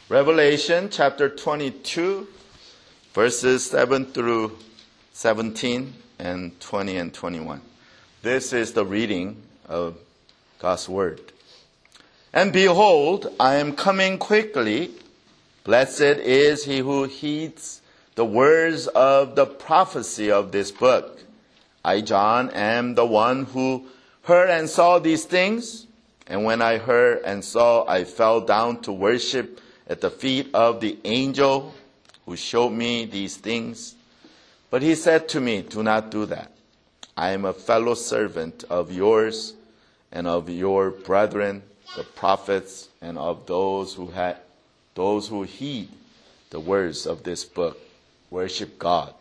Revelation chapter 22, verses 7 through 17 and 20 and 21. This is the reading of God's word. And behold, I am coming quickly. Blessed is he who heeds the words of the prophecy of this book. I, John, am the one who heard and saw these things. And when I heard and saw, I fell down to worship at the feet of the angel who showed me these things. But he said to me, do not do that. I am a fellow servant of yours and of your brethren, the prophets, and of those who heed the words of this book. Worship God.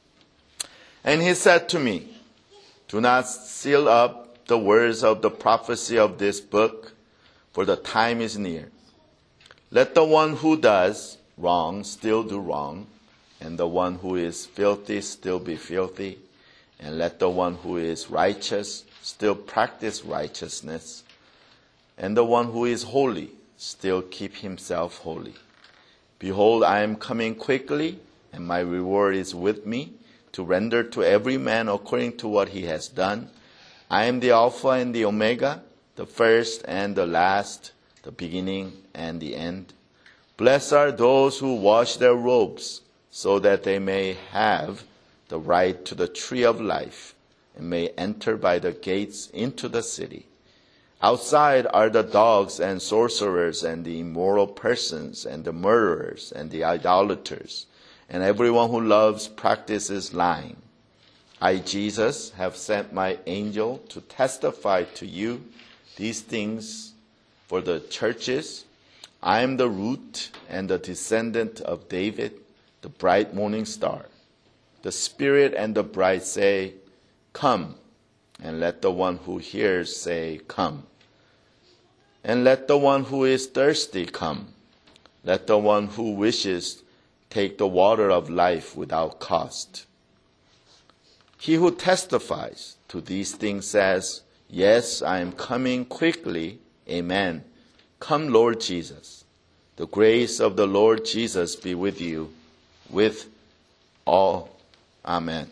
And he said to me, do not seal up the words of the prophecy of this book, for the time is near. Let the one who does wrong still do wrong, and the one who is filthy still be filthy, and let the one who is righteous still practice righteousness, and the one who is holy still keep himself holy. Behold, I am coming quickly, and my reward is with me, to render to every man according to what he has done. I am the Alpha and the Omega, the first and the last, the beginning and the end. Blessed are those who wash their robes, so that they may have the right to the tree of life, and may enter by the gates into the city. Outside are the dogs and sorcerers and the immoral persons and the murderers and the idolaters, and everyone who practices lying. I, Jesus, have sent my angel to testify to you these things for the churches. I am the root and the descendant of David, the bright morning star. The Spirit and the bride say, come, and let the one who hears say, come. And let the one who is thirsty come. Let the one who wishes take the water of life without cost. He who testifies to these things says, yes, I am coming quickly. Amen. Come, Lord Jesus. The grace of the Lord Jesus be with you, with all. Amen.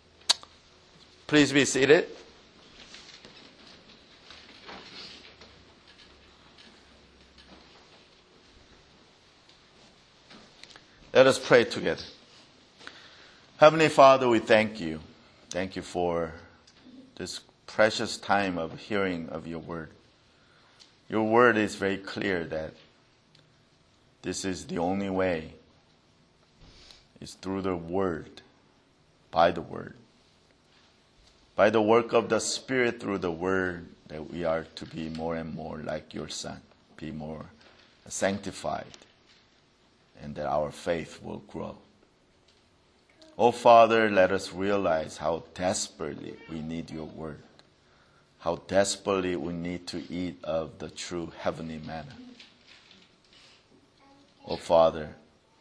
Please be seated. Let us pray together. Heavenly Father, we thank you. Thank you for this precious time of hearing of your word. Your word is very clear that this is the only way. It's through the word, by the word. By the work of the Spirit through the word that we are to be more and more like your Son, be more sanctified, and that our faith will grow. Oh, Father, let us realize how desperately we need your word, how desperately we need to eat of the true heavenly manna. Oh, Father,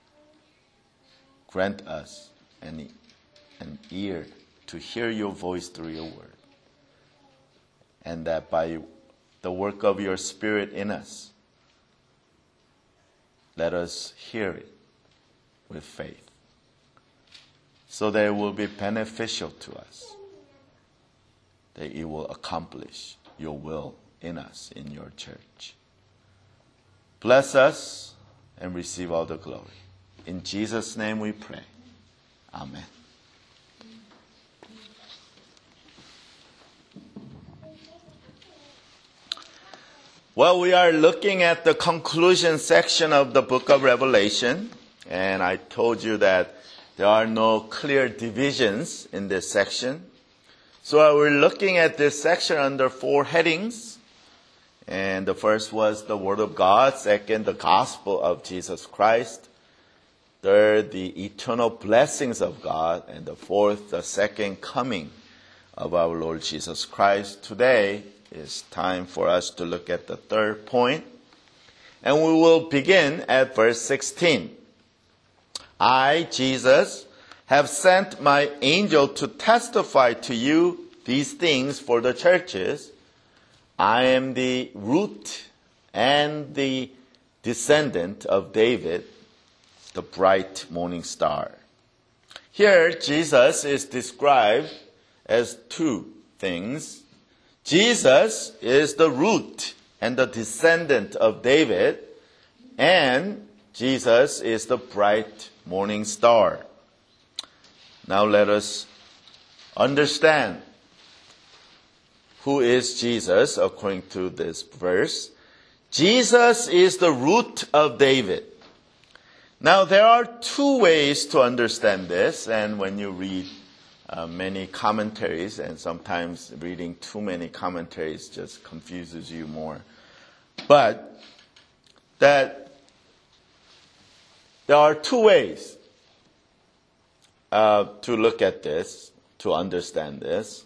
grant us an ear to hear your voice through your word, and that by the work of your Spirit in us, let us hear it with faith, so that it will be beneficial to us, that it will accomplish your will in us, in your church. Bless us and receive all the glory. In Jesus' name we pray. Amen. Well, we are looking at the conclusion section of the book of Revelation, and I told you that there are no clear divisions in this section. So we're looking at this section under 4 headings. And the first was the Word of God. Second, the gospel of Jesus Christ. Third, the eternal blessings of God. And the fourth, the second coming of our Lord Jesus Christ. Today is time for us to look at the third point. And we will begin at verse 16. I, Jesus, have sent my angel to testify to you these things for the churches. I am the root and the descendant of David, the bright morning star. Here, Jesus is described as two things. Jesus is the root and the descendant of David, and Jesus is the bright morning star. Now let us understand who is Jesus according to this verse. Jesus is the root of David. Now there are two ways to understand this, and when you read many commentaries, and sometimes reading too many commentaries just confuses you more. But that there are two ways to look at this, to understand this.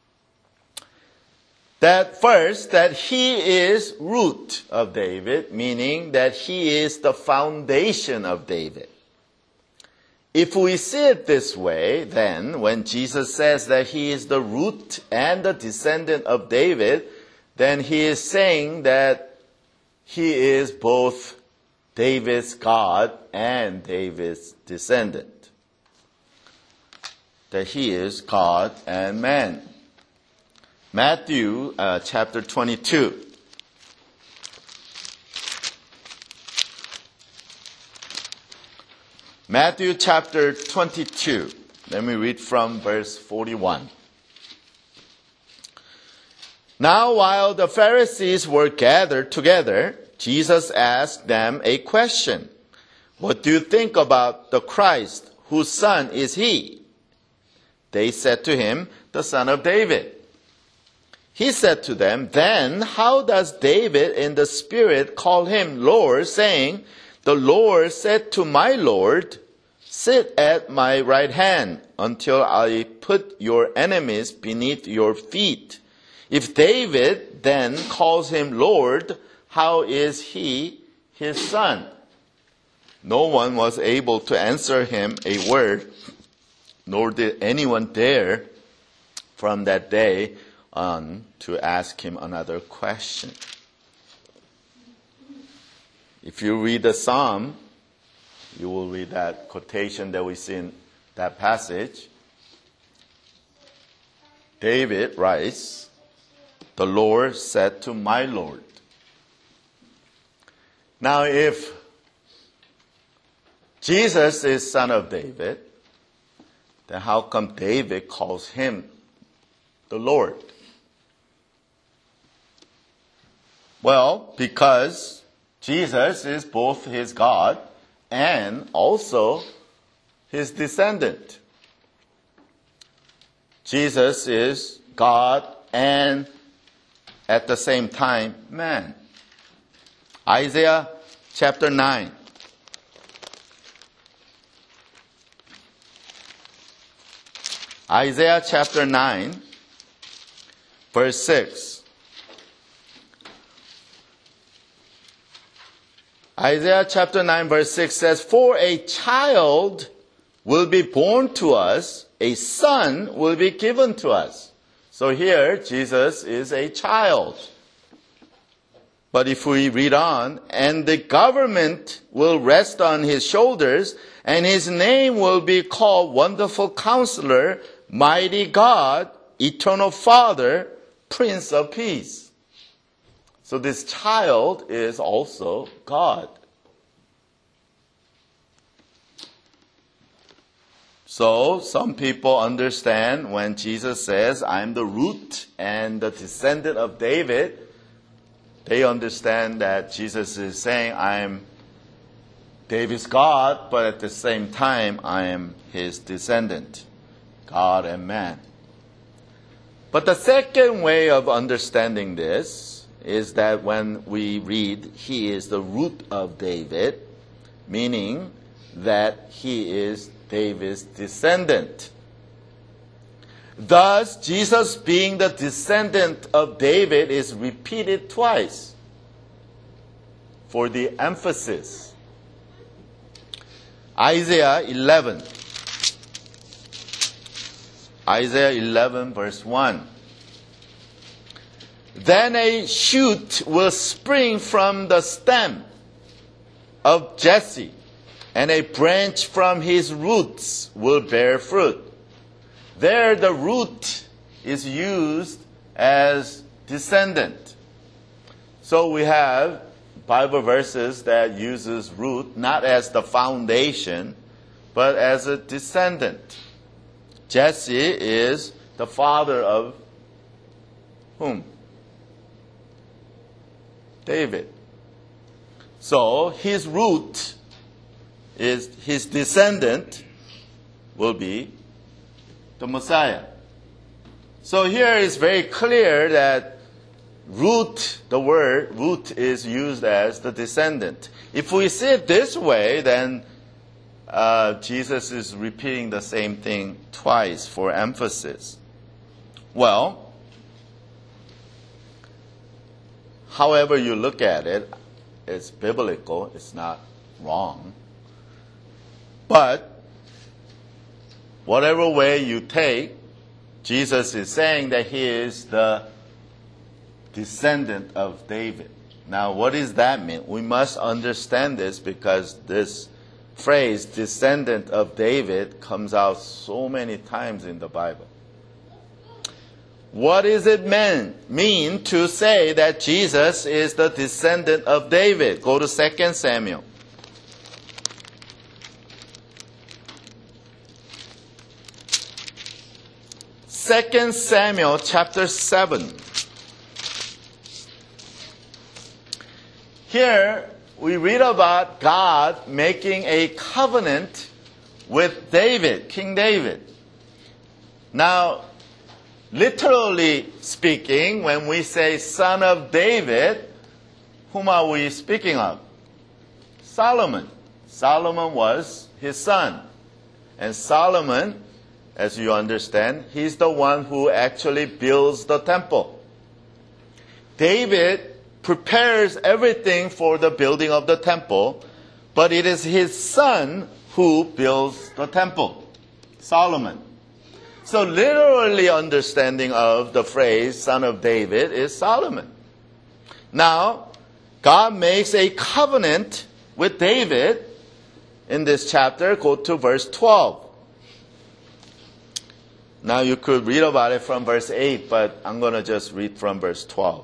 That first, that he is root of David, meaning that he is the foundation of David. If we see it this way, then when Jesus says that he is the root and the descendant of David, then he is saying that he is both David's God and David's descendant. That he is God and man. Matthew chapter 22. Matthew chapter 22. Let me read from verse 41. Now while the Pharisees were gathered together, Jesus asked them a question. What do you think about the Christ? Whose son is he? They said to him, the son of David. He said to them, then how does David in the Spirit call him Lord, saying, the Lord said to my Lord, sit at my right hand until I put your enemies beneath your feet. If David then calls him Lord, how is he his son? No one was able to answer him a word, nor did anyone dare from that day on to ask him another question. If you read the Psalm, you will read that quotation that we see in that passage. David writes, the Lord said to my Lord. Now if Jesus is son of David, then how come David calls him the Lord? Well, because Jesus is both his God and also his descendant. Jesus is God and at the same time man. Isaiah chapter 9. Isaiah chapter 9, verse 6. Isaiah chapter 9 verse 6 says, for a child will be born to us, a son will be given to us. So here, Jesus is a child. But if we read on, and the government will rest on his shoulders, and his name will be called Wonderful Counselor, Mighty God, Eternal Father, Prince of Peace. So this child is also God. So some people understand when Jesus says, I'm the root and the descendant of David, they understand that Jesus is saying, I'm David's God, but at the same time, I am his descendant, God and man. But the second way of understanding this is that when we read, he is the root of David, meaning that he is David's descendant. Thus, Jesus being the descendant of David is repeated twice for the emphasis. Isaiah 11. Isaiah 11 verse 1. Then a shoot will spring from the stem, of Jesse, and a branch from his roots will bear fruit. There the root is used as descendant. So we have Bible verses that uses root not as the foundation, but as a descendant. Jesse is the father of whom? David. So his root is his descendant will be the Messiah. So here is very clear that root, the word root is used as the descendant. If we see it this way, then Jesus is repeating the same thing twice for emphasis. Well, however you look at it, it's biblical, it's not wrong. But whatever way you take, Jesus is saying that he is the descendant of David. Now, what does that mean? We must understand this because this phrase, descendant of David, comes out so many times in the Bible. What does it mean to say that Jesus is the descendant of David? Go to 2 Samuel. 2 Samuel chapter 7. Here we read about God making a covenant with David, King David. Now, literally speaking, when we say son of David, whom are we speaking of? Solomon. Solomon was his son. And Solomon, as you understand, he's the one who actually builds the temple. David prepares everything for the building of the temple, but it is his son who builds the temple, Solomon. So literally understanding of the phrase son of David is Solomon. Now, God makes a covenant with David in this chapter. Go to verse 12. Now you could read about it from verse 8, but I'm going to just read from verse 12.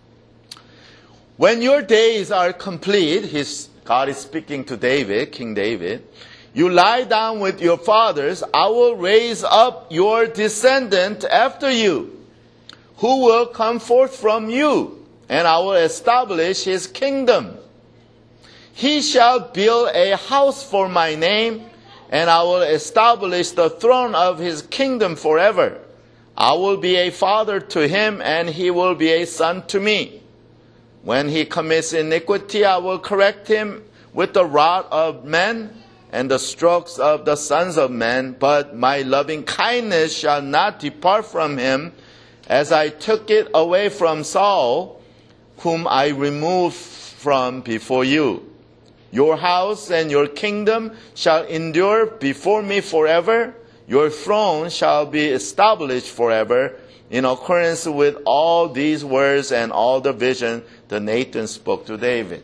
When your days are complete, God is speaking to David, King David, you lie down with your fathers, I will raise up your descendant after you, who will come forth from you, and I will establish his kingdom. He shall build a house for my name, and I will establish the throne of his kingdom forever. I will be a father to him, and he will be a son to me. When he commits iniquity, I will correct him with the rod of men and the strokes of the sons of men. But my loving kindness shall not depart from him, as I took it away from Saul, whom I removed from before you. Your house and your kingdom shall endure before me forever. Your throne shall be established forever. In accordance with all these words and all the vision that Nathan spoke to David.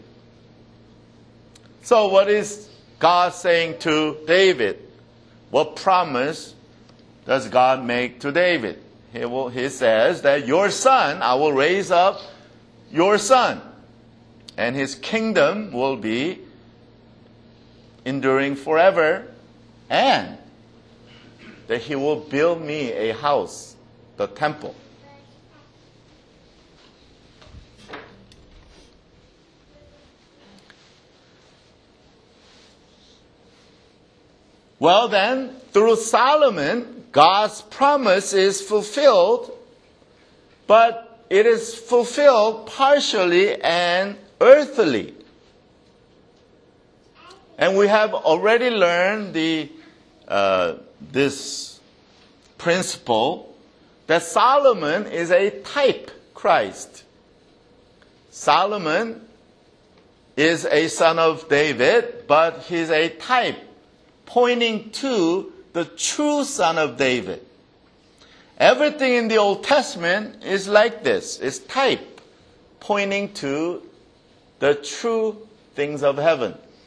So what is God saying to David? What promise does God make to David? He says that your son, I will raise up your son, and his kingdom will be enduring forever, and that he will build me a house, the temple. Well then, through Solomon, God's promise is fulfilled, but it is fulfilled partially and earthly. And we have already learned this principle that Solomon is a type Christ. Solomon is a son of David, but he's a type pointing to the true son of David. Everything in the Old Testament is like this. It's type pointing to the true things of heaven.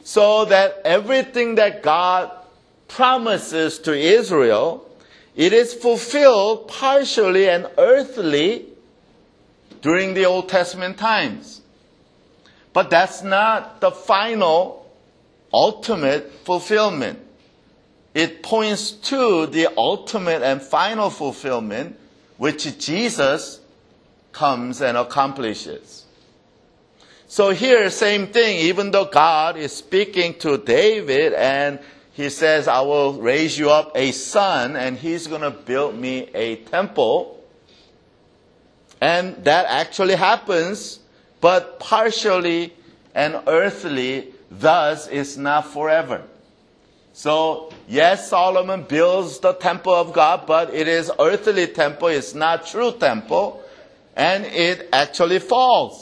so that everything that God promises to Israel, it is fulfilled partially and earthly during the Old Testament times. But that's not the final, ultimate fulfillment. It points to the ultimate and final fulfillment, which Jesus comes and accomplishes. So here, same thing, even though God is speaking to David and he says, I will raise you up a son and he's going to build me a temple. And that actually happens, but partially and earthly, thus it's not forever. So, yes, Solomon builds the temple of God, but it is earthly temple, it's not true temple, and it actually falls.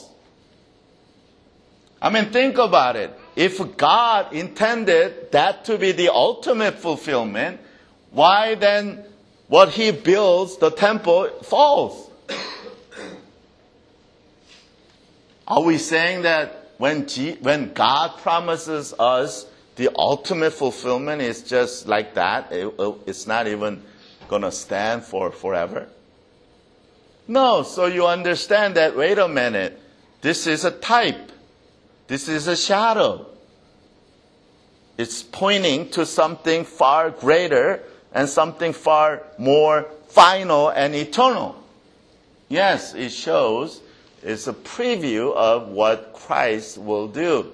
I mean, think about it. If God intended that to be the ultimate fulfillment, why then what he builds, the temple, falls? Are we saying that when God promises us the ultimate fulfillment is just like that, it's not even going to stand for forever? No, so you understand that, wait a minute, this is a type. This is a shadow. It's pointing to something far greater and something far more final and eternal. Yes, it shows, it's a preview of what Christ will do.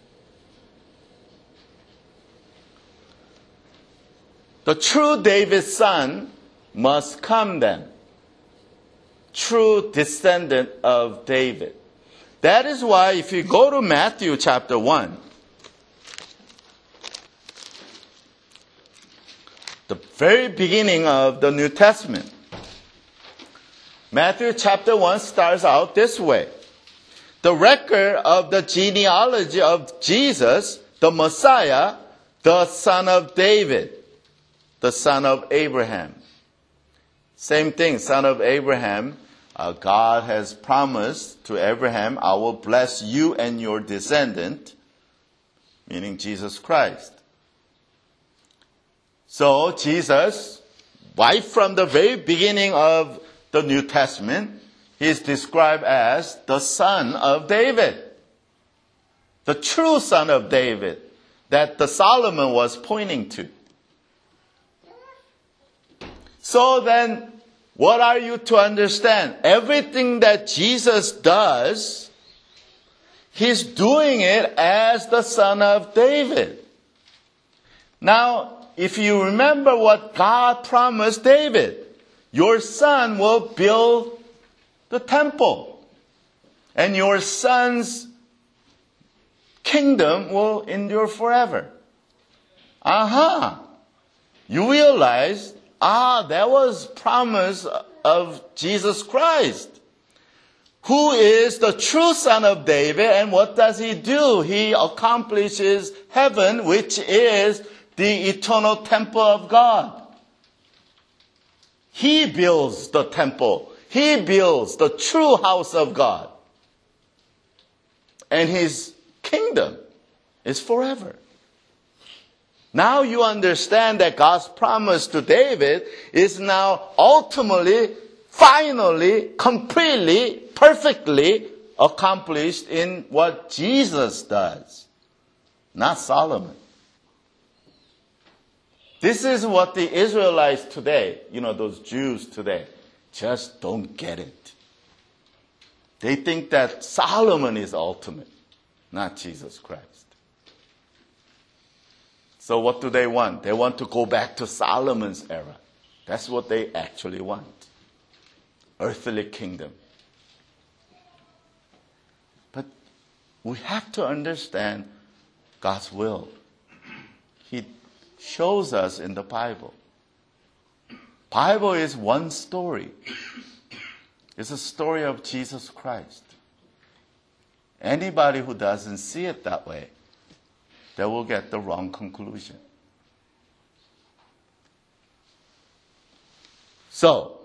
The true David's son must come then. True descendant of David. That is why if you go to Matthew chapter 1, the very beginning of the New Testament, Matthew chapter 1 starts out this way. The record of the genealogy of Jesus, the Messiah, the son of David, the son of Abraham. Same thing, son of Abraham. God has promised to Abraham, I will bless you and your descendant, meaning Jesus Christ. So Jesus, right from the very beginning of the New Testament, he is described as the son of David. The true son of David that the Solomon was pointing to. So then, what are you to understand? Everything that Jesus does, he's doing it as the son of David. Now, if you remember what God promised David, your son will build the temple, and your son's kingdom will endure forever. You realize, that was promise of Jesus Christ, who is the true son of David, and what does he do? He accomplishes heaven, which is the eternal temple of God. He builds the temple. He builds the true house of God. And his kingdom is forever. Now you understand that God's promise to David is now ultimately, finally, completely, perfectly accomplished in what Jesus does, not Solomon. This is what the Israelites today, those Jews today, just don't get it. They think that Solomon is ultimate, not Jesus Christ. So what do they want? They want to go back to Solomon's era. That's what they actually want. Earthly kingdom. But we have to understand God's will. He shows us in the Bible. Bible is one story. It's a story of Jesus Christ. Anybody who doesn't see it that way, they will get the wrong conclusion. So,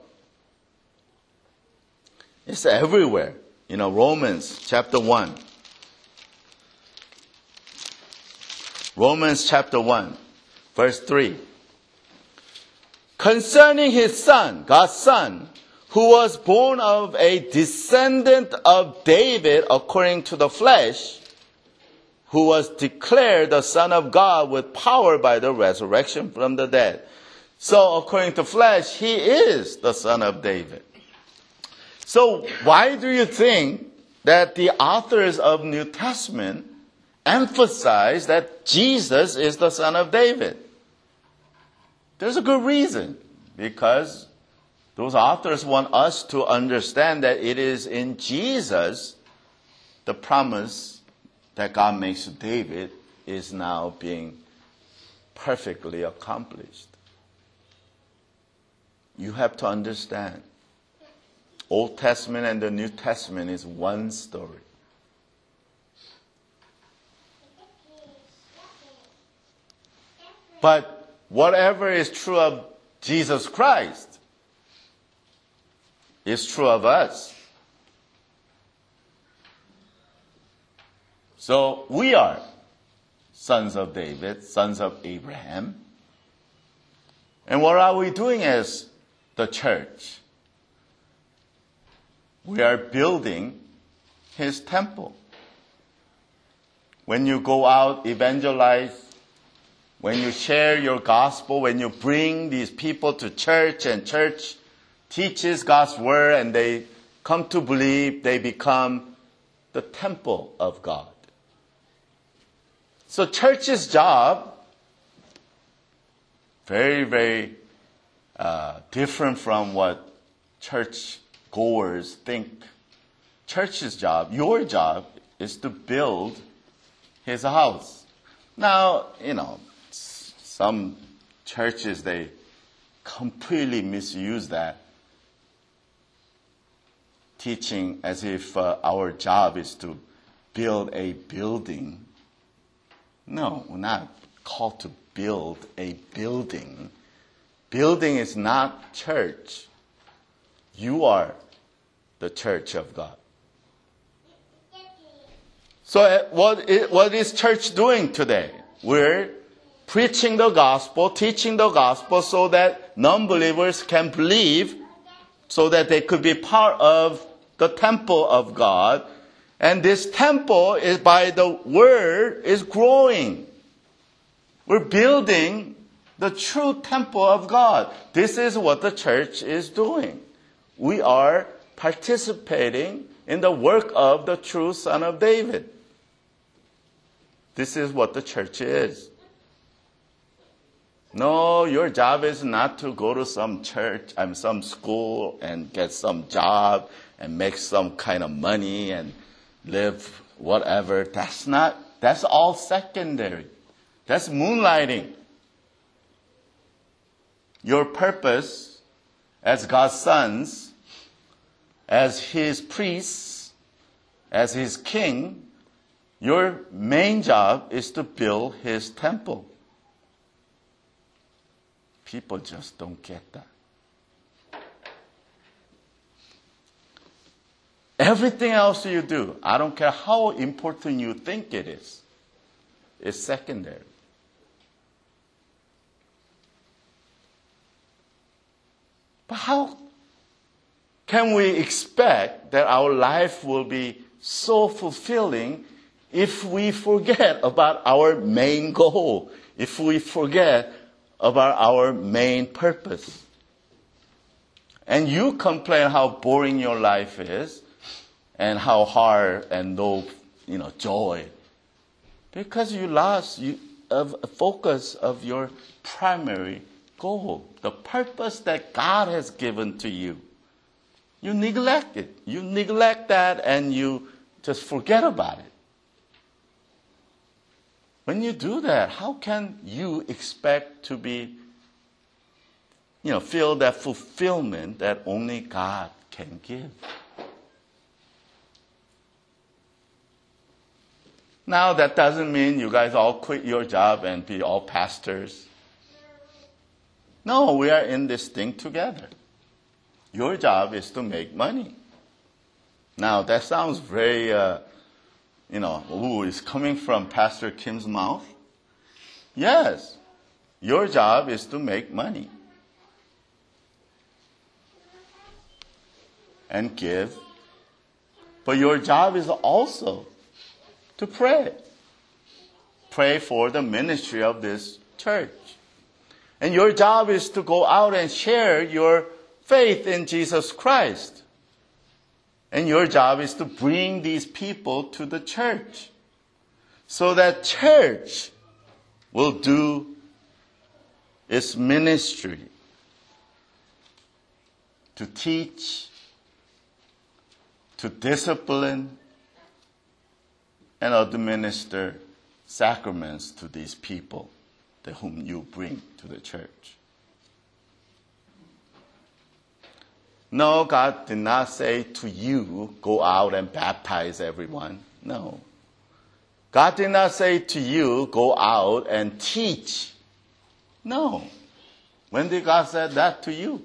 it's everywhere. Romans chapter 1. Romans chapter 1, verse 3. Concerning his son, God's son, who was born of a descendant of David according to the flesh, who was declared the Son of God with power by the resurrection from the dead. So according to flesh, he is the son of David. So why do you think that the authors of New Testament emphasize that Jesus is the son of David? There's a good reason. Because those authors want us to understand that it is in Jesus the promise that God makes to David is now being perfectly accomplished. You have to understand, Old Testament and the New Testament is one story. But whatever is true of Jesus Christ is true of us. So we are sons of David, sons of Abraham. And what are we doing as the church? We are building his temple. When you go out, evangelize, when you share your gospel, when you bring these people to church and church teaches God's word and they come to believe, they become the temple of God. So church's job, very, very different from what church goers think. Church's job, your job, is to build his house. Now, some churches, they completely misuse that teaching as if our job is to build a building. No, we're not called to build a building. Building is not church. You are the church of God. So what is church doing today? We're preaching the gospel, teaching the gospel so that non-believers can believe, so that they could be part of the temple of God. And this temple is by the word is growing. We're building the true temple of God. This is what the church is doing. We are participating in the work of the true Son of David. This is what the church is. No, your job is not to go to some church and some school and get some job and make some kind of money and live whatever. That's all secondary. That's moonlighting. Your purpose as God's sons, as his priests, as his king, your main job is to build his temple. People just don't get that. Everything else you do, I don't care how important you think it is secondary. But how can we expect that our life will be so fulfilling if we forget about our main goal, if we forget about our main purpose? And you complain how boring your life is and how hard and no, joy, because you lost a focus of your primary goal, the purpose that God has given to you. You neglect it. You neglect that and you just forget about it. When you do that, how can you expect to be, feel that fulfillment that only God can give? Now, that doesn't mean you guys all quit your job and be all pastors. No, we are in this thing together. Your job is to make money. Now, that sounds very, it's coming from Pastor Kim's mouth. Yes, your job is to make money and give. But your job is also to pray. Pray for the ministry of this church. And your job is to go out and share your faith in Jesus Christ. And your job is to bring these people to the church so that church will do its ministry to teach, to discipline, and administer sacraments to these people whom you bring to the church. No, God did not say to you, go out and baptize everyone. No. God did not say to you, go out and teach. No. When did God say that to you?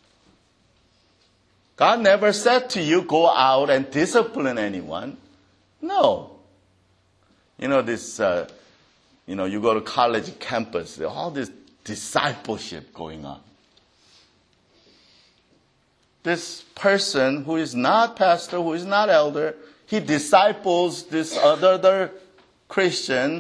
God never said to you, go out and discipline anyone. No. You know, you go to college campus, there's all this discipleship going on. This person who is not pastor, who is not elder, he disciples this other Christian.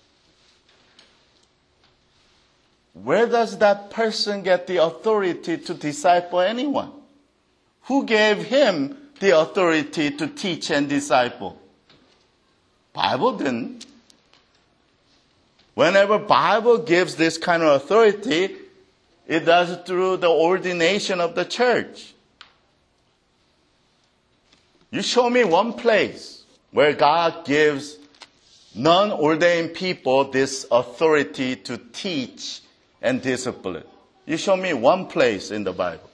Where does that person get the authority to disciple anyone? Who gave him the authority to teach and disciple? Bible didn't. Whenever Bible gives this kind of authority, it does it through the ordination of the church. You show me one place where God gives non-ordained people this authority to teach and discipline. You show me one place in the Bible.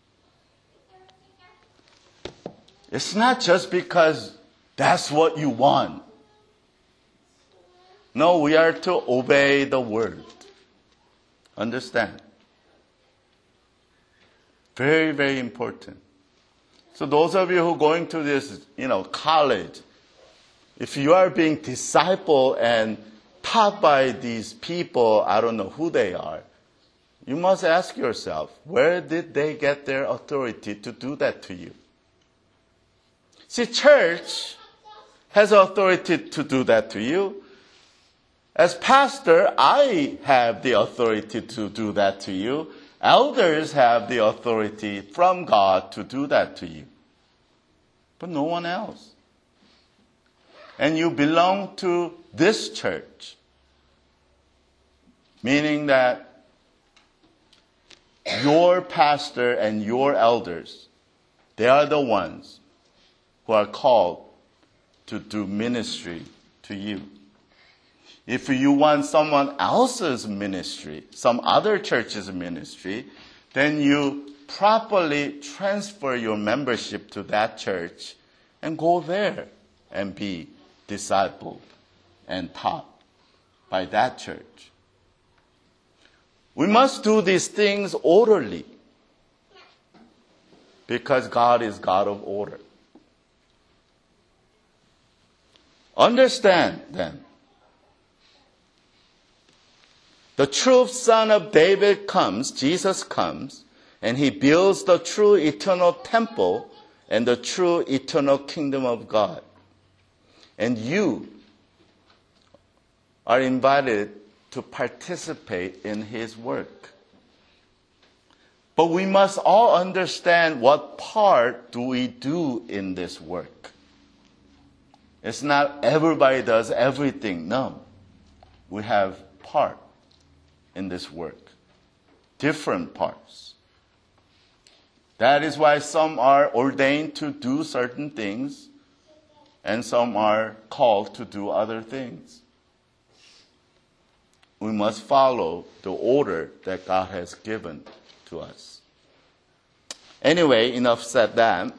It's not just because that's what you want. No, we are to obey the word. Understand? Very, very important. So those of you who are going to this, college, if you are being discipled and taught by these people, I don't know who they are, you must ask yourself, where did they get their authority to do that to you? See, church has authority to do that to you. As pastor, I have the authority to do that to you. Elders have the authority from God to do that to you. But no one else. And you belong to this church. Meaning that your pastor and your elders, they are the ones who are called to do ministry to you. If you want someone else's ministry, some other church's ministry, then you properly transfer your membership to that church and go there and be discipled and taught by that church. We must do these things orderly because God is God of order. Understand then. The true Son of David comes, Jesus comes, and he builds the true eternal temple and the true eternal kingdom of God. And you are invited to participate in his work. But we must all understand what part do we do in this work. It's not everybody does everything. No. We have part in this work. Different parts. That is why some are ordained to do certain things and some are called to do other things. We must follow the order that God has given to us. Anyway, enough said that.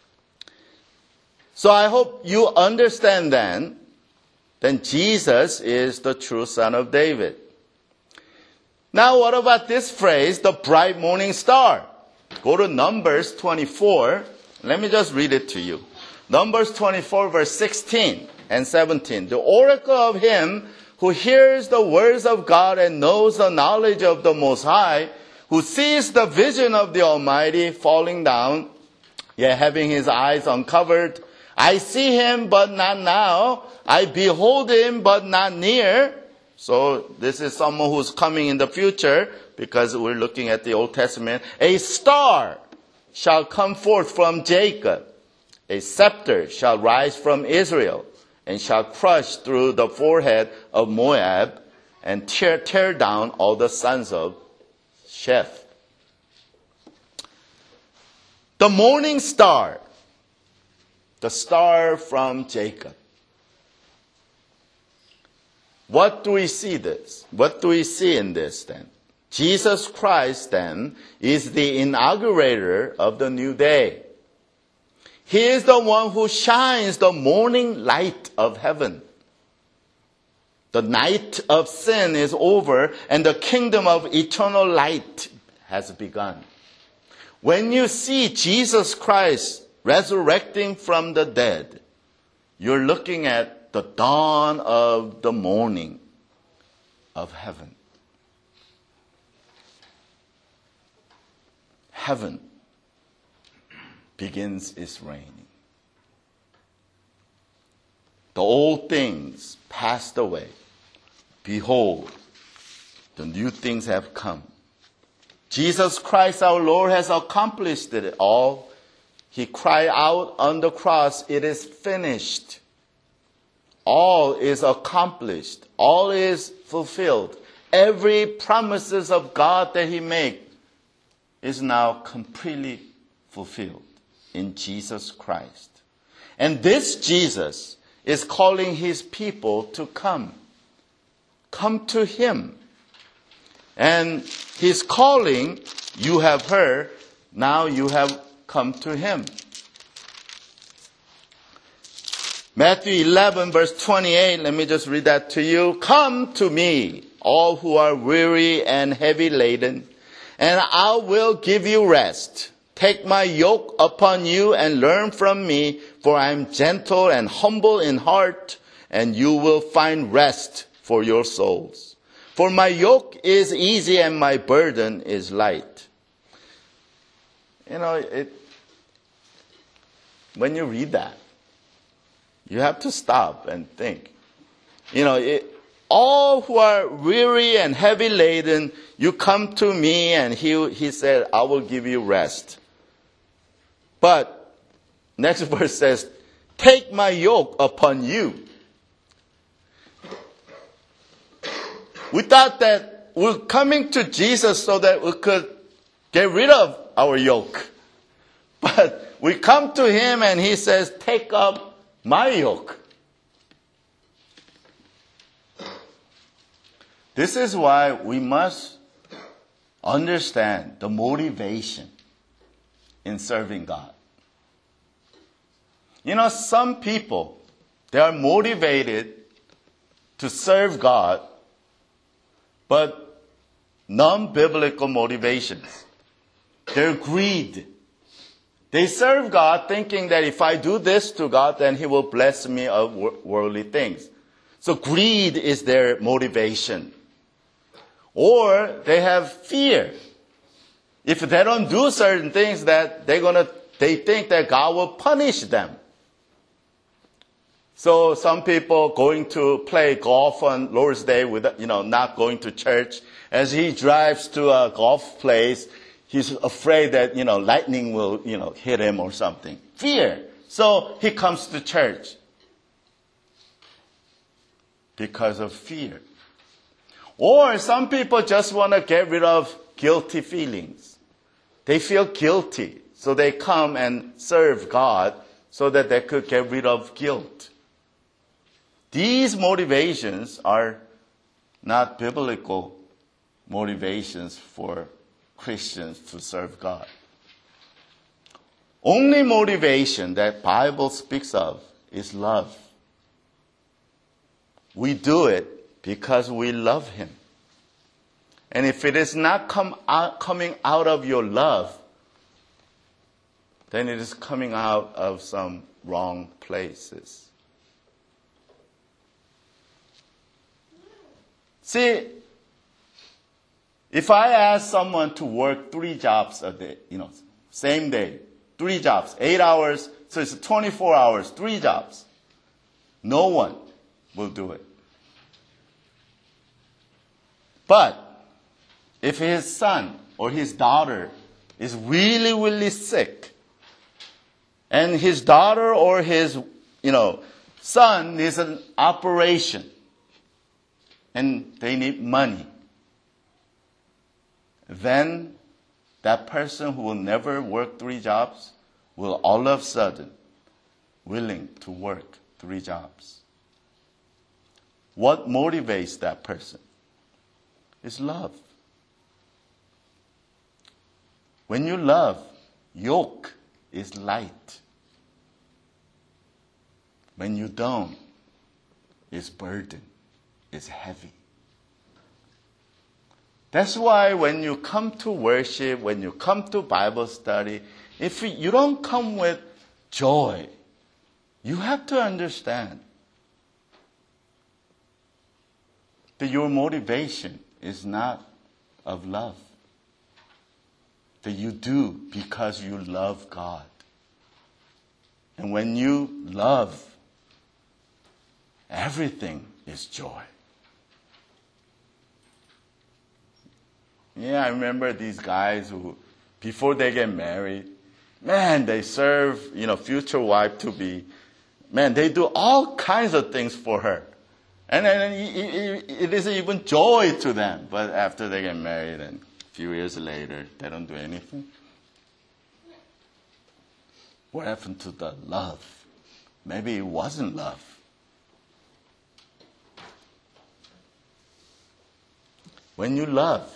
So I hope you understand then Jesus is the true Son of David. Now what about this phrase, the bright morning star? Go to Numbers 24. Let me just read it to you. Numbers 24 verse 16 and 17. The oracle of him who hears the words of God and knows the knowledge of the Most High, who sees the vision of the Almighty falling down, yet having his eyes uncovered. I see him, but not now. I behold him, but not near. So this is someone who's coming in the future, because we're looking at the Old Testament. A star shall come forth from Jacob. A scepter shall rise from Israel, and shall crush through the forehead of Moab, and tear down all the sons of Sheth. The morning star, the star from Jacob. What do we see this? What do we see in this then? Jesus Christ then is the inaugurator of the new day. He is the one who shines the morning light of heaven. The night of sin is over, and the kingdom of eternal light has begun. When you see Jesus Christ resurrecting from the dead, you're looking at the dawn of the morning of heaven. Heaven begins its reigning. The old things passed away. Behold, the new things have come. Jesus Christ our Lord has accomplished it all. He cried out on the cross, "It is finished." All is accomplished. All is fulfilled. Every promises of God that he made is now completely fulfilled in Jesus Christ. And this Jesus is calling his people to come. Come to him. And his calling, you have heard, now you have come to him. Matthew 11, verse 28, let me just read that to you. Come to me, all who are weary and heavy laden, and I will give you rest. Take my yoke upon you and learn from me, for I am gentle and humble in heart, and you will find rest for your souls. For my yoke is easy and my burden is light. You know, when you read that, you have to stop and think. You know, all who are weary and heavy laden, you come to me, and he said, I will give you rest. But next verse says, take my yoke upon you. We thought that we're coming to Jesus so that we could get rid of our yoke. But we come to him and he says, take up my yoke. This is why we must understand the motivation in serving God. You know, some people, they are motivated to serve God, but non-biblical motivations. They're greed. They serve God thinking that if I do this to God, then he will bless me of worldly things. So greed is their motivation. Or they have fear. If they don't do certain things, that they think that God will punish them. So some people going to play golf on Lord's Day with, not going to church. As he drives to a golf place, he's afraid that, lightning will, hit him or something. Fear. So he comes to church because of fear. Or some people just want to get rid of guilty feelings. They feel guilty, so they come and serve God so that they could get rid of guilt. These motivations are not biblical motivations for Christians to serve God. Only motivation that Bible speaks of is love. We do it because we love him. And if it is not coming out of your love, then it is coming out of some wrong places. See, if I ask someone to work 3 jobs a day, same day, 3 jobs, 8 hours, so it's 24 hours, 3 jobs, no one will do it. But if his son or his daughter is really, really sick, and his daughter or his, son needs an operation, and they need money, then that person who will never work 3 jobs will all of a sudden willing to work 3 jobs. What motivates that person? Is love. When you love, yoke is light. When you don't, it's burden, it's heavy. That's why when you come to worship, when you come to Bible study, if you don't come with joy, you have to understand that your motivation is not of love. That you do because you love God. And when you love, everything is joy. Yeah, I remember these guys who, before they get married, they serve, future wife to be, they do all kinds of things for her. And then it is even joy to them. But after they get married and a few years later, they don't do anything. What happened to the love? Maybe it wasn't love. When you love,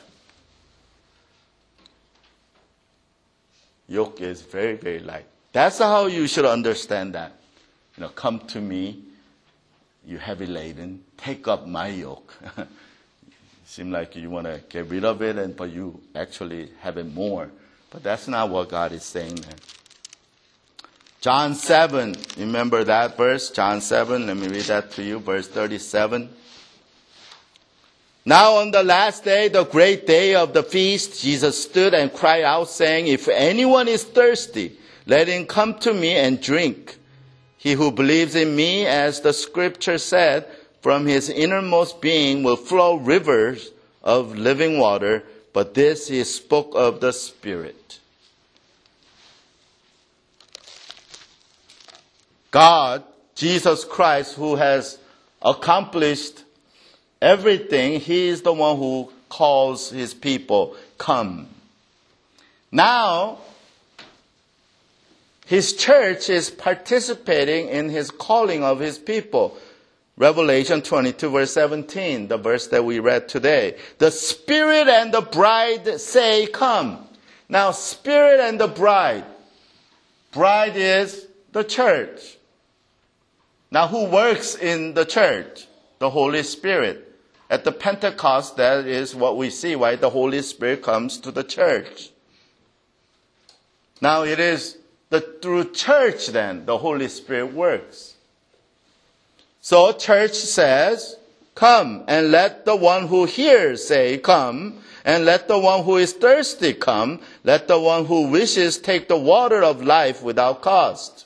yoke is very, very light. That's how you should understand that. Come to me, you heavy laden, take up my yoke. Seem like you want to get rid of it, but you actually have it more. But that's not what God is saying there. John 7, remember that verse? John 7, let me read that to you, verse 37. Now on the last day, the great day of the feast, Jesus stood and cried out, saying, if anyone is thirsty, let him come to me and drink. He who believes in me, as the scripture said, from his innermost being will flow rivers of living water. But this he spoke of the Spirit. God, Jesus Christ, who has accomplished everything, he is the one who calls his people, come. Now, his church is participating in his calling of his people. Revelation 22 verse 17, the verse that we read today. The Spirit and the bride say, come. Now, Spirit and the bride. Bride is the church. Now, who works in the church? The Holy Spirit. At the Pentecost, that is what we see, why the Holy Spirit comes to the church. Now, it is through church, then, the Holy Spirit works. So, church says, come, and let the one who hears say, come, and let the one who is thirsty come, let the one who wishes take the water of life without cost.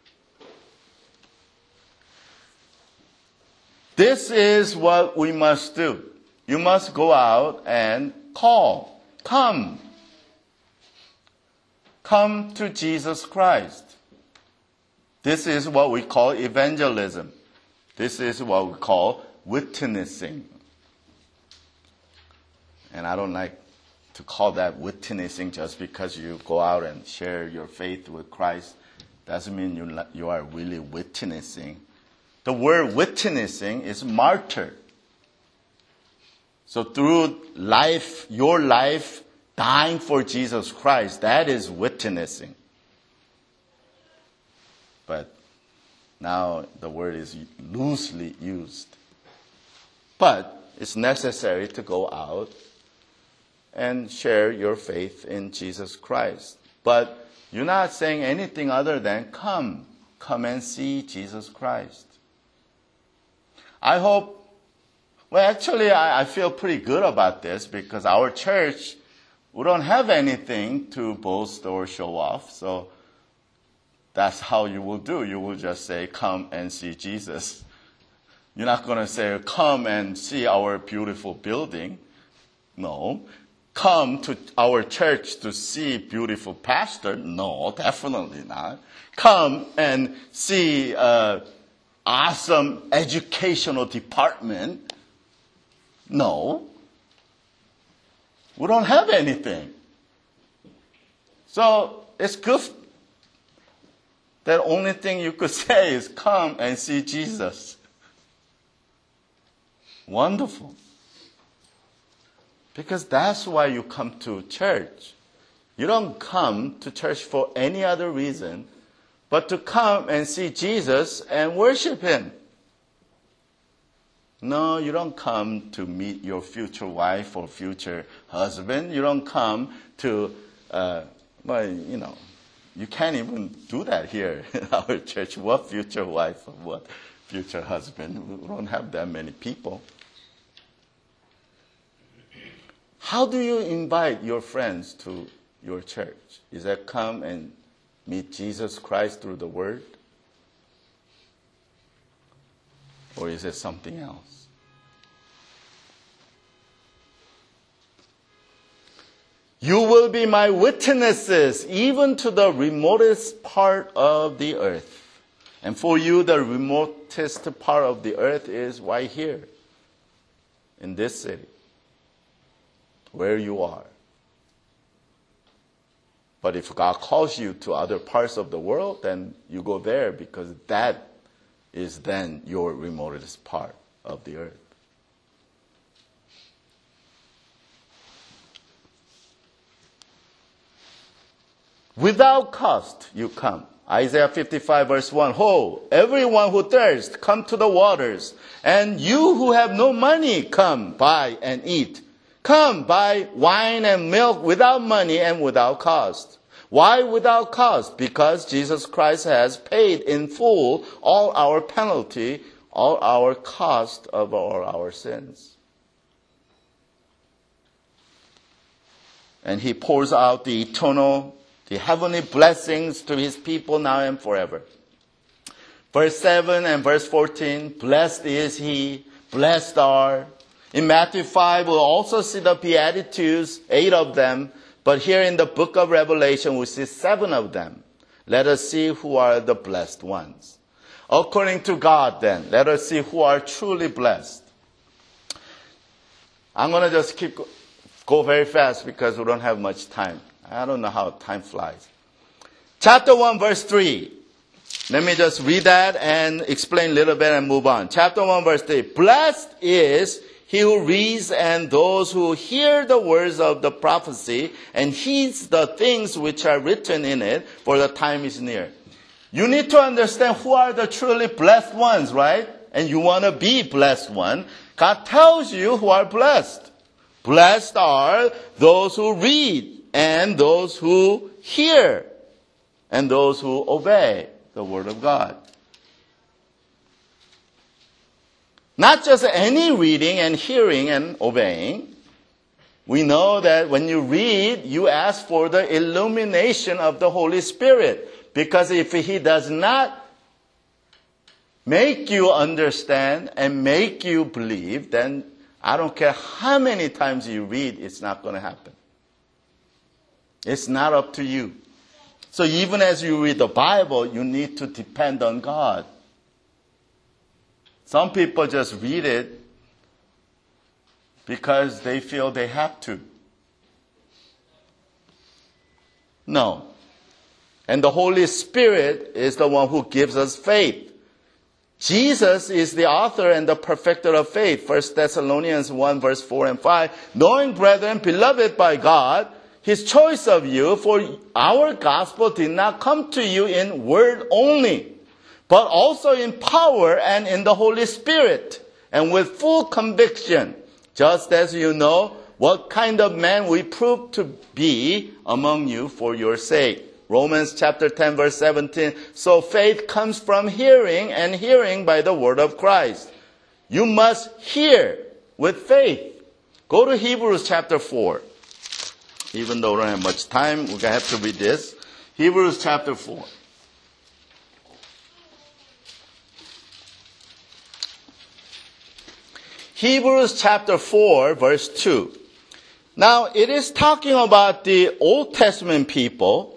This is what we must do. You must go out and call. Come. Come to Jesus Christ. This is what we call evangelism. This is what we call witnessing. And I don't like to call that witnessing just because you go out and share your faith with Christ. Doesn't mean you are really witnessing. The word witnessing is martyr. So through life, your life, dying for Jesus Christ, that is witnessing. But now the word is loosely used. But it's necessary to go out and share your faith in Jesus Christ. But you're not saying anything other than come and see Jesus Christ. I hope Well, actually, I feel pretty good about this because our church, we don't have anything to boast or show off. So that's how you will do. You will just say, come and see Jesus. You're not going to say, come and see our beautiful building. No. Come to our church to see beautiful pastor. No, definitely not. Come and see awesome educational department. No. We don't have anything. So it's good. The only thing you could say is come and see Jesus. Wonderful. Because that's why you come to church. You don't come to church for any other reason but to come and see Jesus and worship Him. No, you don't come to meet your future wife or future husband. You don't come to, you can't even do that here in our church. What future wife or what future husband? We don't have that many people. How do you invite your friends to your church? Is that come and meet Jesus Christ through the Word? Or is it something else? You will be my witnesses even to the remotest part of the earth. And for you, the remotest part of the earth is right here in this city, where you are. But if God calls you to other parts of the world, then you go there because that is then your remotest part of the earth. Without cost you come. Isaiah 55 verse 1. Ho, everyone who thirsts, come to the waters. And you who have no money, come, buy and eat. Come, buy wine and milk without money and without cost. Why without cost? Because Jesus Christ has paid in full all our penalty, all our cost of all our sins. And He pours out the eternal, the heavenly blessings to His people now and forever. Verse 7 and verse 14, blessed is He, blessed are. In Matthew 5, we'll also see the Beatitudes, 8 of them. But here in the book of Revelation, we see 7 of them. Let us see who are the blessed ones. According to God, then, let us see who are truly blessed. I'm going to just go very fast because we don't have much time. I don't know how time flies. Chapter 1, verse 3. Let me just read that and explain a little bit and move on. Chapter 1, verse 3. Blessed is he who reads and those who hear the words of the prophecy and heeds the things which are written in it, for the time is near. You need to understand who are the truly blessed ones, right? And you want to be blessed one. God tells you who are blessed. Blessed are those who read and those who hear and those who obey the word of God. Not just any reading and hearing and obeying. We know that when you read, you ask for the illumination of the Holy Spirit. Because if He does not make you understand and make you believe, then I don't care how many times you read, it's not going to happen. It's not up to you. So even as you read the Bible, you need to depend on God. Some people just read it because they feel they have to. No. And the Holy Spirit is the one who gives us faith. Jesus is the author and the perfecter of faith. 1 Thessalonians 1 verse 4 and 5. Knowing, brethren, beloved by God, His choice of you, for our gospel did not come to you in word only, but also in power and in the Holy Spirit, and with full conviction, just as you know what kind of man we proved to be among you for your sake. Romans chapter 10 verse 17. So faith comes from hearing, and hearing by the word of Christ. You must hear with faith. Go to Hebrews chapter 4. Even though we don't have much time, we're going to have to read this. Hebrews chapter 4. Hebrews chapter 4, verse 2. Now, it is talking about the Old Testament people.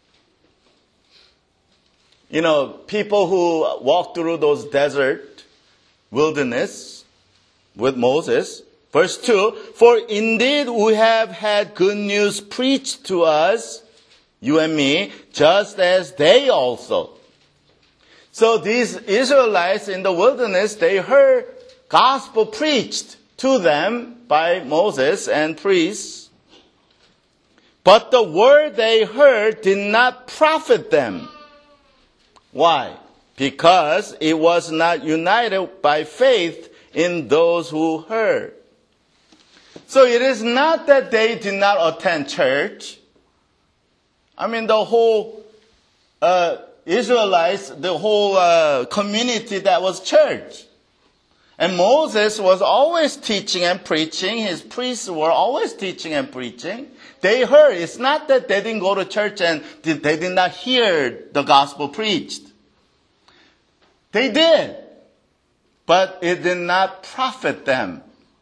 You know, people who walked through those desert wilderness with Moses. Verse 2, for indeed we have had good news preached to us, you and me, just as they also. So these Israelites in the wilderness, they heard gospel preached to them by Moses and priests. But the word they heard did not profit them. Why? Because it was not united by faith in those who heard. So it is not that they did not attend church. I mean, the whole Israelites, the whole community that was church. And Moses was always teaching and preaching. His priests were always teaching and preaching. They heard. It's not that they didn't go to church and they did not hear the gospel preached. They did. But it did not profit them.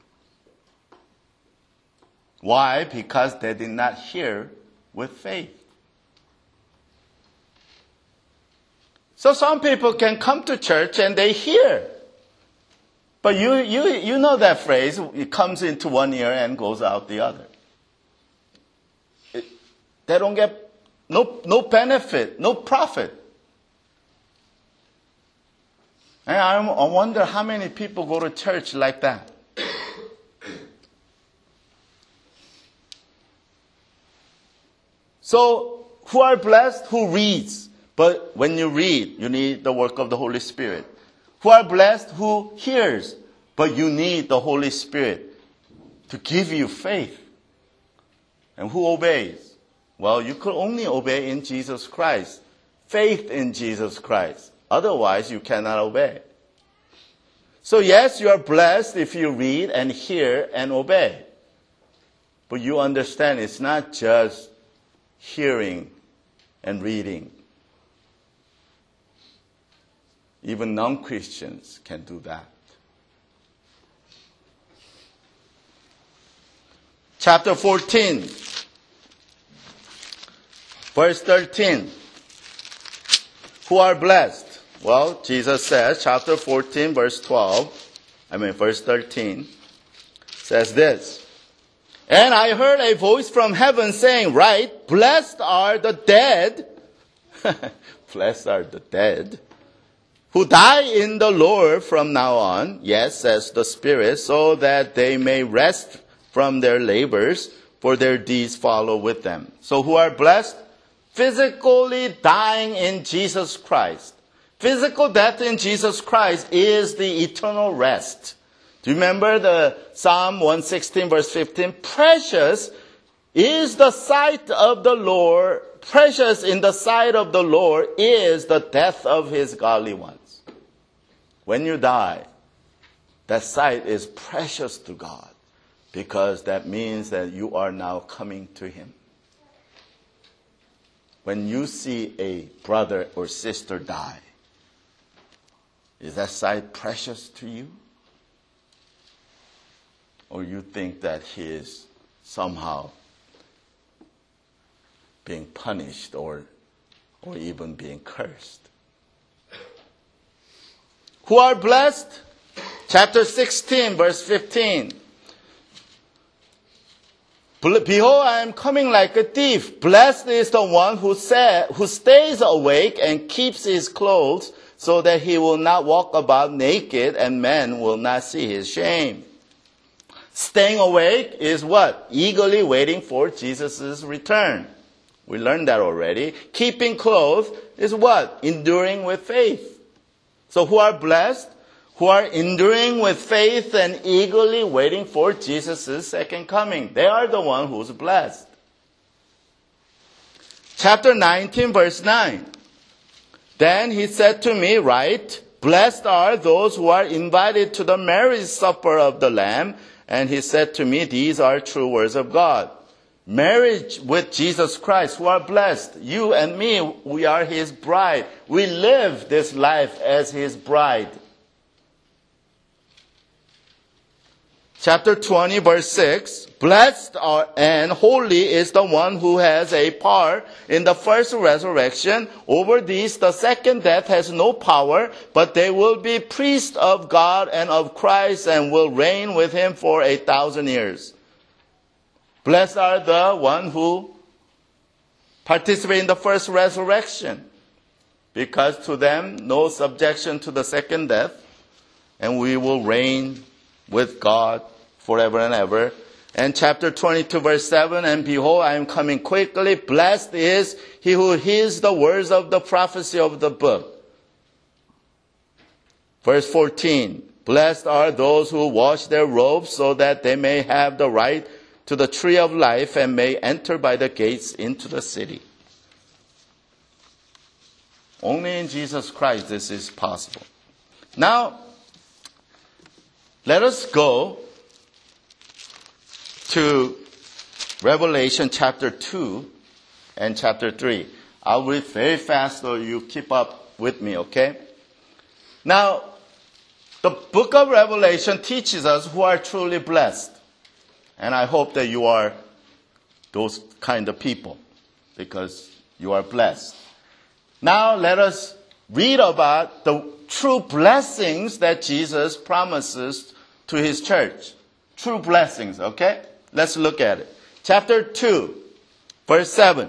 Why? Because they did not hear with faith. So some people can come to church and they hear. But you know that phrase, it comes into one ear and goes out the other. They don't get no benefit, no profit. And I wonder how many people go to church like that. So, who are blessed? Who reads. But when you read, you need the work of the Holy Spirit. Who are blessed? Who hears. But you need the Holy Spirit to give you faith. And who obeys? Well, you could only obey in Jesus Christ. Faith in Jesus Christ. Otherwise, you cannot obey. So yes, you are blessed if you read and hear and obey. But you understand it's not just hearing and reading. Even non-Christians can do that. Chapter 14, verse 13. Who are blessed? Well, Jesus says, chapter 14, verse 13, says this. And I heard a voice from heaven saying, write, blessed are the dead, blessed are the dead, who die in the Lord from now on, yes, says the Spirit, so that they may rest from their labors, for their deeds follow with them. So who are blessed? Physically dying in Jesus Christ. Physical death in Jesus Christ is the eternal rest. Do you remember the Psalm 116 verse 15? Precious is the sight of the Lord. Precious in the sight of the Lord is the death of his godly ones. When you die, that sight is precious to God because that means that you are now coming to him. When you see a brother or sister die, is that sight precious to you? Or you think that he is somehow being punished or even being cursed? Who are blessed? Chapter 16, verse 15. Behold, I am coming like a thief. Blessed is the one who stays awake and keeps his clothes, so that he will not walk about naked and men will not see his shame. Staying awake is what? Eagerly waiting for Jesus' return. We learned that already. Keeping clothes is what? Enduring with faith. So who are blessed? Who are enduring with faith and eagerly waiting for Jesus' second coming. They are the one who's blessed. Chapter 19, verse 9. Then he said to me, write, blessed are those who are invited to the marriage supper of the Lamb. And he said to me, these are true words of God. Marriage with Jesus Christ, who are blessed. You and me, we are his bride. We live this life as his bride. Chapter 20, verse 6, blessed and holy is the one who has a part in the first resurrection. Over these, the second death has no power, but they will be priests of God and of Christ and will reign with him for 1,000 years. Blessed are the one who participate in the first resurrection, because to them no subjection to the second death, and we will reign with God forever and ever. And chapter 22, verse 7, and behold, I am coming quickly. Blessed is he who hears the words of the prophecy of the book. Verse 14, blessed are those who wash their robes so that they may have the right to the tree of life and may enter by the gates into the city. Only in Jesus Christ this is possible. Now, let us go to Revelation chapter 2 and chapter 3. I'll read very fast so you keep up with me, okay? Now, the book of Revelation teaches us who are truly blessed. And I hope that you are those kind of people, because you are blessed. Now let us read about the true blessings that Jesus promises to his church. True blessings, okay? Let's look at it. Chapter 2, verse 7.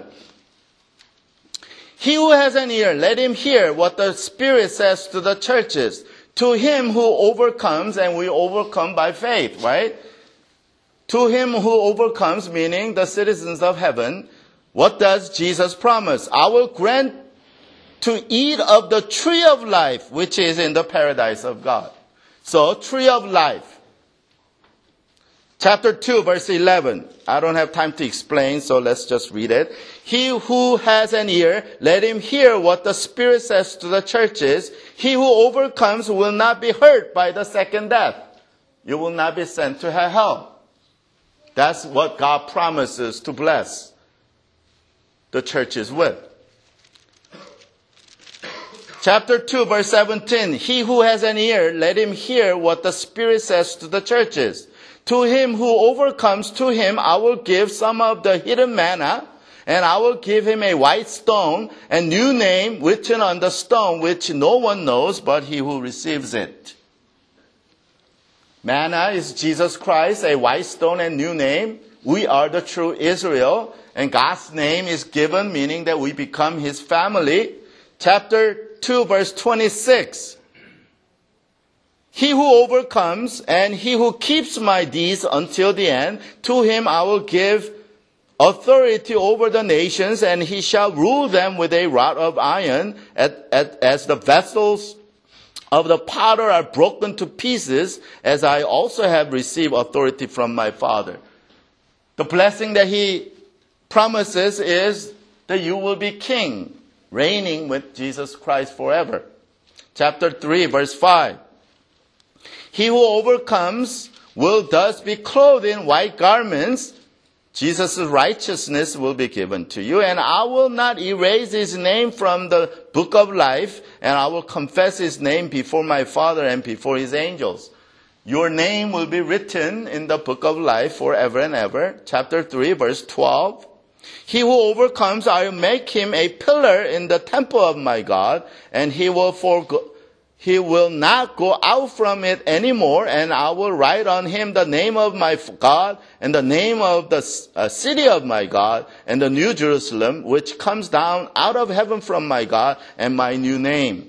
He who has an ear, let him hear what the Spirit says to the churches. To him who overcomes, and we overcome by faith, right? To him who overcomes, meaning the citizens of heaven, what does Jesus promise? I will grant to eat of the tree of life, which is in the paradise of God. So, tree of life. Chapter 2, verse 11. I don't have time to explain, so let's just read it. He who has an ear, let him hear what the Spirit says to the churches. He who overcomes will not be hurt by the second death. You will not be sent to hell. That's what God promises to bless the churches with. Chapter 2, verse 17. He who has an ear, let him hear what the Spirit says to the churches. To him who overcomes, to him I will give some of the hidden manna, and I will give him a white stone, a new name written on the stone, which no one knows but he who receives it. Manna is Jesus Christ, a white stone and new name. We are the true Israel, and God's name is given, meaning that we become his family. Chapter 2, verse 26. He who overcomes and he who keeps my deeds until the end, to him I will give authority over the nations, and he shall rule them with a rod of iron, as the vessels of the potter are broken to pieces, as I also have received authority from my Father. The blessing that he promises is that you will be king, reigning with Jesus Christ forever. Chapter 3, verse 5. He who overcomes will thus be clothed in white garments. Jesus' righteousness will be given to you, and I will not erase his name from the book of life, and I will confess his name before my Father and before his angels. Your name will be written in the book of life forever and ever. Chapter 3, verse 12. He who overcomes, I will make him a pillar in the temple of my God, and he will not go out from it anymore, and I will write on him the name of my God and the name of the city of my God and the new Jerusalem, which comes down out of heaven from my God, and my new name.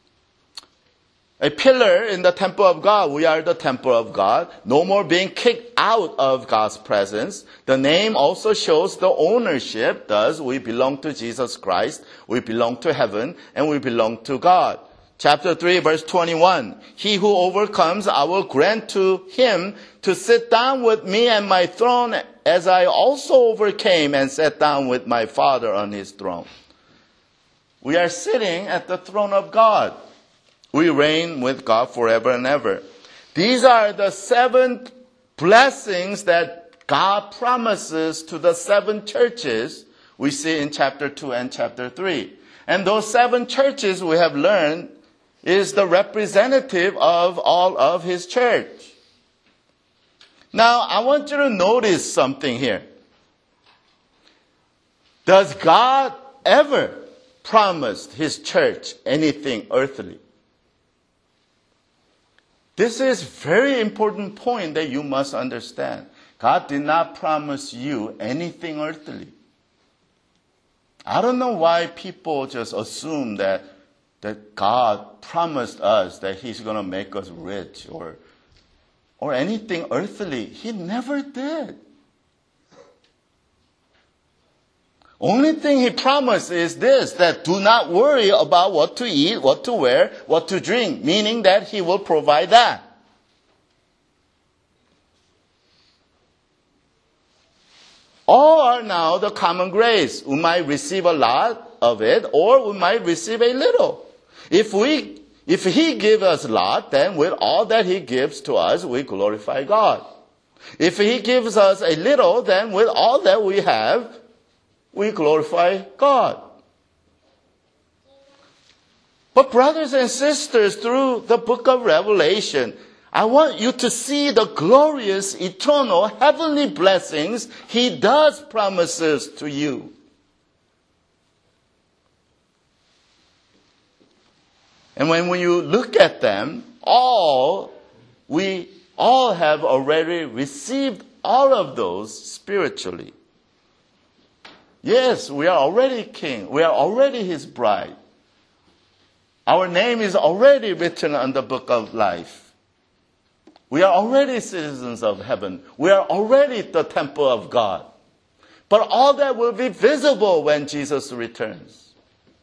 A pillar in the temple of God. We are the temple of God. No more being kicked out of God's presence. The name also shows the ownership. Thus, we belong to Jesus Christ. We belong to heaven, and we belong to God. Chapter 3, verse 21. He who overcomes, I will grant to him to sit down with me on my throne, as I also overcame and sat down with my Father on his throne. We are sitting at the throne of God. We reign with God forever and ever. These are the 7 blessings that God promises to the 7 churches we see in chapter 2 and chapter 3. And those 7 churches we have learned is the representative of all of his church. Now, I want you to notice something here. Does God ever promise his church anything earthly? This is a very important point that you must understand. God did not promise you anything earthly. I don't know why people just assume that God promised us that he's going to make us rich or anything earthly. He never did. Only thing he promised is this, that do not worry about what to eat, what to wear, what to drink, meaning that he will provide that. All are now the common grace. We might receive a lot of it, or we might receive a little. If he gives us a lot, then with all that he gives to us, we glorify God. If he gives us a little, then with all that we have, we glorify God. But brothers and sisters, through the book of Revelation, I want you to see the glorious, eternal, heavenly blessings he does promises to you. And when you look at them, we all have already received all of those spiritually. Yes, we are already king. We are already his bride. Our name is already written on the book of life. We are already citizens of heaven. We are already the temple of God. But all that will be visible when Jesus returns.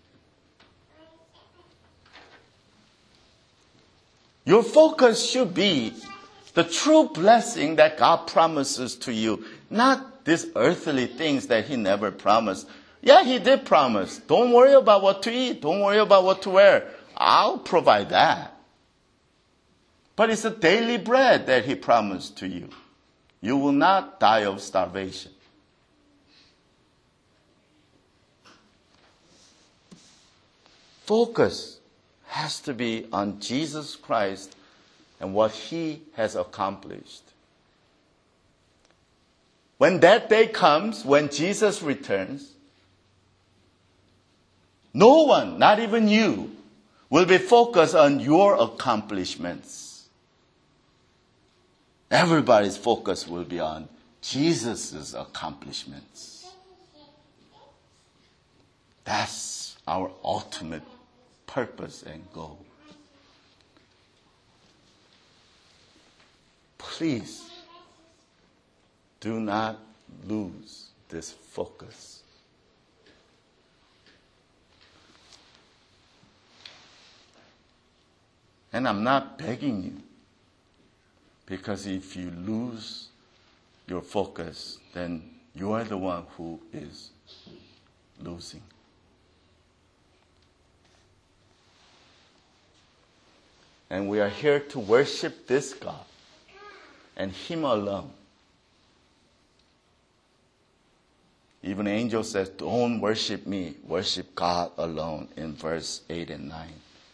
Your focus should be the true blessing that God promises to you, not these earthly things that he never promised. Yeah, he did promise. Don't worry about what to eat. Don't worry about what to wear. I'll provide that. But it's a daily bread that he promised to you. You will not die of starvation. Focus has to be on Jesus Christ and what he has accomplished. When that day comes, when Jesus returns, no one, not even you, will be focused on your accomplishments. Everybody's focus will be on Jesus' accomplishments. That's our ultimate purpose and goal. Please, do not lose this focus. And I'm not begging you, because if you lose your focus, then you are the one who is losing. And we are here to worship this God and him alone. Even angel says, don't worship me, worship God alone in verse 8 and 9.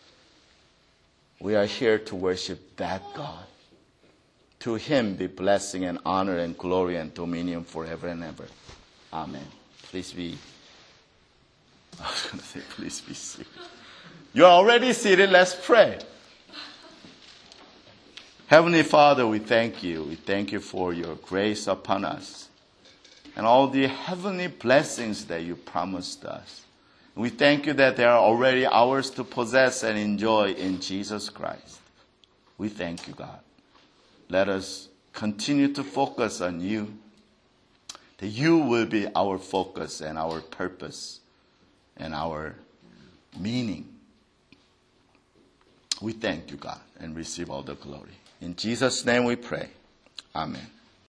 We are here to worship that God. To him be blessing and honor and glory and dominion forever and ever. Amen. Please be seated. You're already seated. Let's pray. Heavenly Father, we thank you. We thank you for your grace upon us and all the heavenly blessings that you promised us. We thank you that they are already ours to possess and enjoy in Jesus Christ. We thank you, God. Let us continue to focus on you, that you will be our focus and our purpose and our meaning. We thank you, God, and receive all the glory. In Jesus' name we pray. Amen.